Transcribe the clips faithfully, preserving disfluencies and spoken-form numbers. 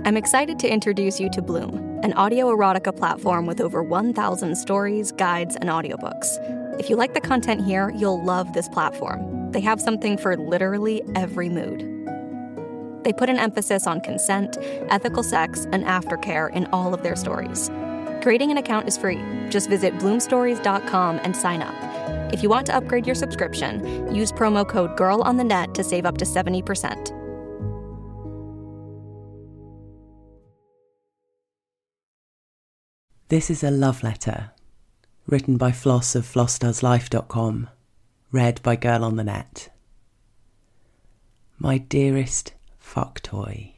I'm excited to introduce you to Bloom, an audio erotica platform with over one thousand stories, guides, and audiobooks. If you like the content here, you'll love this platform. They have something for literally every mood. They put an emphasis on consent, ethical sex, and aftercare in all of their stories. Creating an account is free. Just visit bloom stories dot com and sign up. If you want to upgrade your subscription, use promo code GIRLONTHENET to save up to seventy percent. This is a love letter, written by Floss of floss does life dot com, read by Girl on the Net. My dearest fuck toy,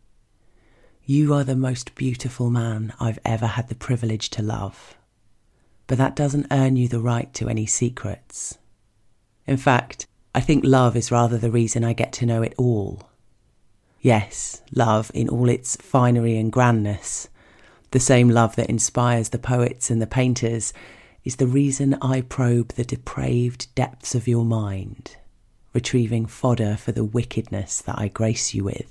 you are the most beautiful man I've ever had the privilege to love, but that doesn't earn you the right to any secrets. In fact, I think love is rather the reason I get to know it all. Yes, love in all its finery and grandness, the same love that inspires the poets and the painters, is the reason I probe the depraved depths of your mind, retrieving fodder for the wickedness that I grace you with.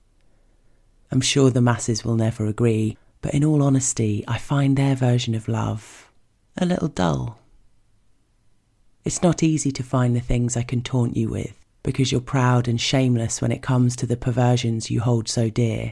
I'm sure the masses will never agree, but in all honesty, I find their version of love a little dull. It's not easy to find the things I can taunt you with, because you're proud and shameless when it comes to the perversions you hold so dear.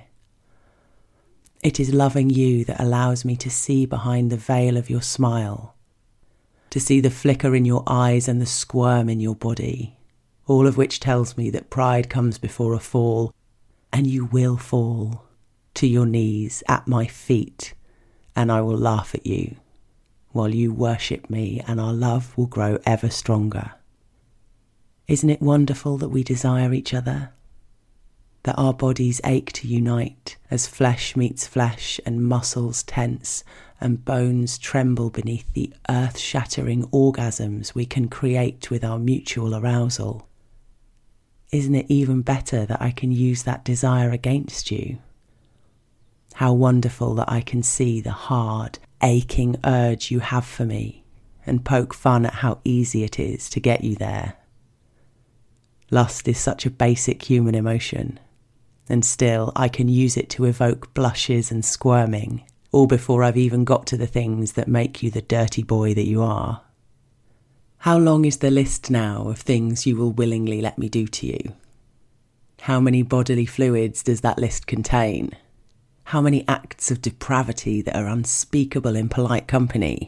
It is loving you that allows me to see behind the veil of your smile, to see the flicker in your eyes and the squirm in your body, all of which tells me that pride comes before a fall, and you will fall to your knees at my feet, and I will laugh at you while you worship me, and our love will grow ever stronger. Isn't it wonderful that we desire each other? That our bodies ache to unite as flesh meets flesh and muscles tense and bones tremble beneath the earth-shattering orgasms we can create with our mutual arousal. Isn't it even better that I can use that desire against you? How wonderful that I can see the hard, aching urge you have for me and poke fun at how easy it is to get you there. Lust is such a basic human emotion, and still I can use it to evoke blushes and squirming, all before I've even got to the things that make you the dirty boy that you are. How long is the list now of things you will willingly let me do to you? How many bodily fluids does that list contain? How many acts of depravity that are unspeakable in polite company?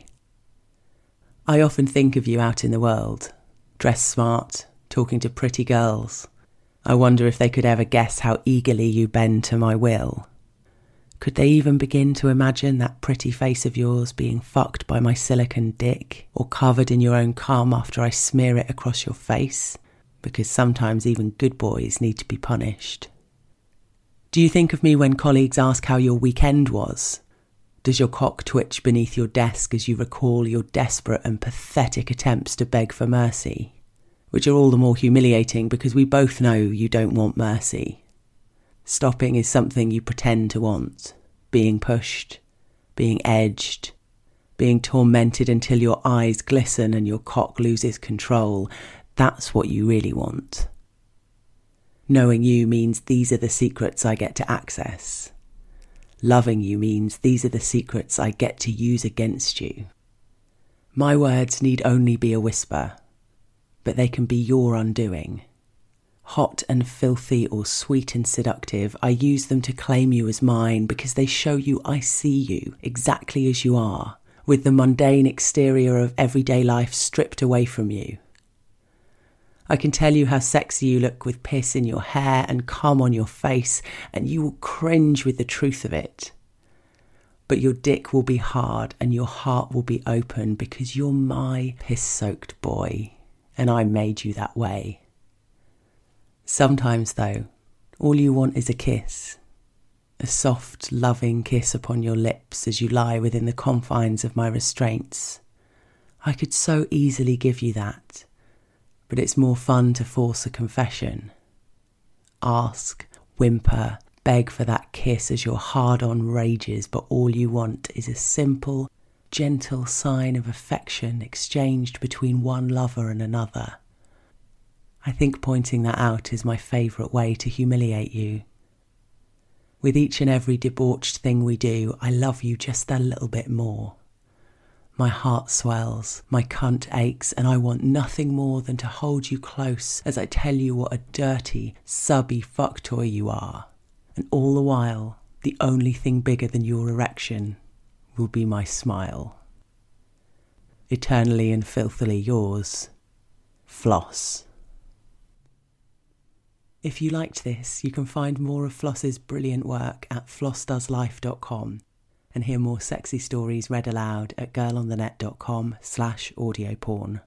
I often think of you out in the world, dressed smart, talking to pretty girls. I wonder if they could ever guess how eagerly you bend to my will. Could they even begin to imagine that pretty face of yours being fucked by my silicone dick, or covered in your own cum after I smear it across your face? Because sometimes even good boys need to be punished. Do you think of me when colleagues ask how your weekend was? Does your cock twitch beneath your desk as you recall your desperate and pathetic attempts to beg for mercy? Which are all the more humiliating because we both know you don't want mercy. Stopping is something you pretend to want. Being pushed, being edged, being tormented until your eyes glisten and your cock loses control. That's what you really want. Knowing you means these are the secrets I get to access. Loving you means these are the secrets I get to use against you. My words need only be a whisper, but they can be your undoing. Hot and filthy or sweet and seductive, I use them to claim you as mine because they show you I see you exactly as you are, with the mundane exterior of everyday life stripped away from you. I can tell you how sexy you look with piss in your hair and cum on your face, and you will cringe with the truth of it. But your dick will be hard and your heart will be open because you're my piss-soaked boy, and I made you that way. Sometimes, though, all you want is a kiss. A soft, loving kiss upon your lips as you lie within the confines of my restraints. I could so easily give you that, but it's more fun to force a confession. Ask, whimper, beg for that kiss as your hard-on rages, but all you want is a simple, gentle sign of affection exchanged between one lover and another. I think pointing that out is my favourite way to humiliate you. With each and every debauched thing we do, I love you just a little bit more. My heart swells, my cunt aches, and I want nothing more than to hold you close as I tell you what a dirty, subby fuck toy you are. And all the while, the only thing bigger than your erection will be my smile. Eternally and filthily yours, Floss. If you liked this, you can find more of Floss's brilliant work at floss does life dot com and hear more sexy stories read aloud at girl on the net dot com slash audio porn.